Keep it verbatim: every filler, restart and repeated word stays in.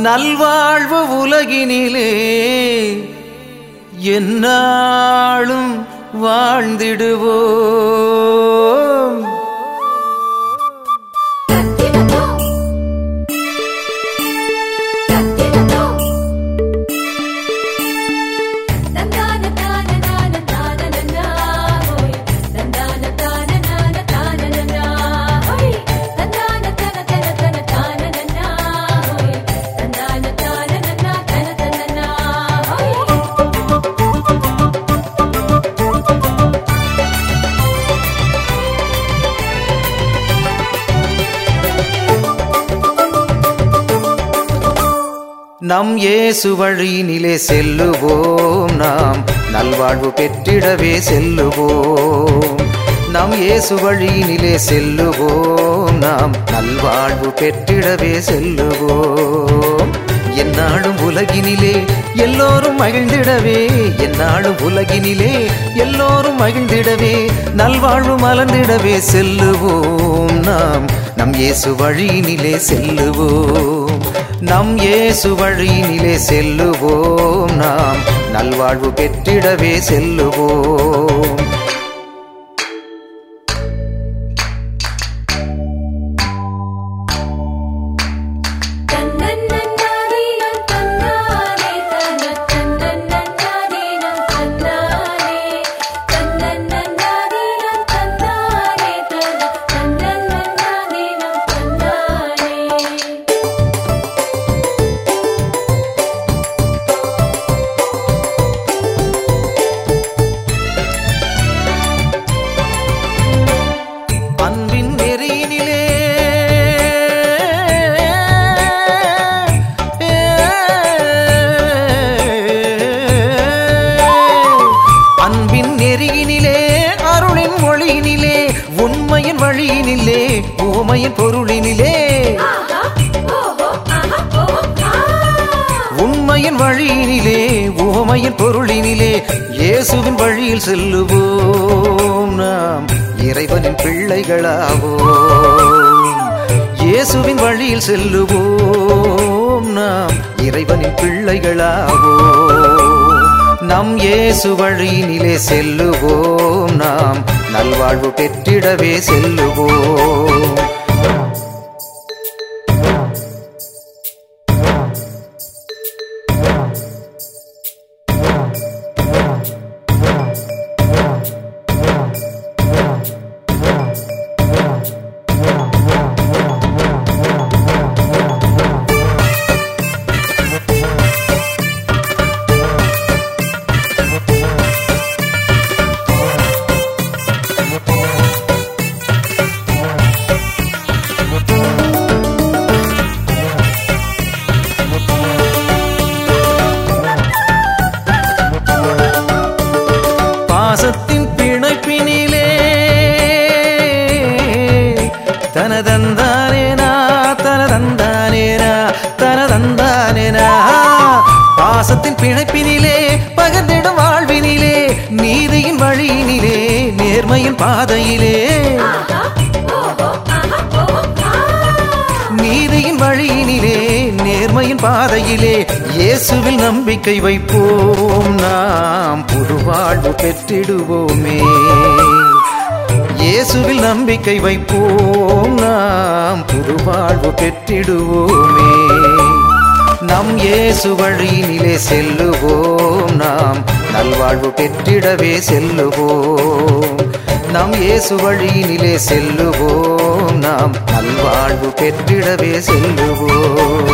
நல்வாழ்வு உலகினிலே எந்நாளும் வாழ்ந்திடுவோம். நம் இயேசு வழியினிலே செல்லுவோம், நாம் நல்வாழ்வு பெற்றிடவே செல்லுவோம். நம் இயேசு வழியினிலே செல்லுவோம், நாம் நல்வாழ்வு பெற்றிடவே செல்லுவோம். எந்நாளும் உலகினிலே எல்லோரும் மகிழ்ந்திடவே, எந்நாளும் உலகினிலே எல்லோரும் மகிழ்ந்திடவே, நல்வாழ்வு மலர்ந்திடவே செல்லுவோம். நாம் நம் இயேசு வழியினிலே செல்லுவோம், நம் இயேசு வழியினிலே செல்லுவோம். நாம் நல்வாழ்வு பெற்றிடவே செல்லுவோம். உண்மையின் வழியினிலே உவமையின் பொருளினிலே, உண்மையின் வழியினிலே உவமையின் பொருளினிலே இயேசுவின் வழியில் செல்லுவோம். நாம் இறைவனின் பிள்ளைகளாவோம், இயேசுவின் வழியில் செல்லுவோம். நாம் இறைவனின் பிள்ளைகளாவோம். நம் இயேசு வழியினிலே செல்லுவோம், நாம் நல்வாழ்வு பெற்றிடவே செல்லுவோம். பாசத்தின் பிணைப்பினிலே தனதந்தானேனா தனதந்தானேனா தனதந்தானேனா, பாசத்தின் பிணைப்பினிலே பகர்ந்திடும் வாழ்வினிலே, நீதியின் வழியினிலே நேர்மையின் பாதையிலே, நீதியின் வழியினிலே நேர்மையின் பாதையிலே இயேசுவில் நம்பிக்கை வைப்போம். நாம் புது வாழ்வு பெற்றிடுவோமே, இயேசுவில் நம்பிக்கை வைப்போம். நாம் புது வாழ்வு பெற்றிடுவோமே. நம் இயேசு வழியினிலே செல்லுவோம், நாம் நல்வாழ்வு பெற்றிடவே செல்லுவோம். நம் இயேசு வழியினிலே செல்லுவோம், நாம் நல்வாழ்வு பெற்றிடவே செல்லுவோம்.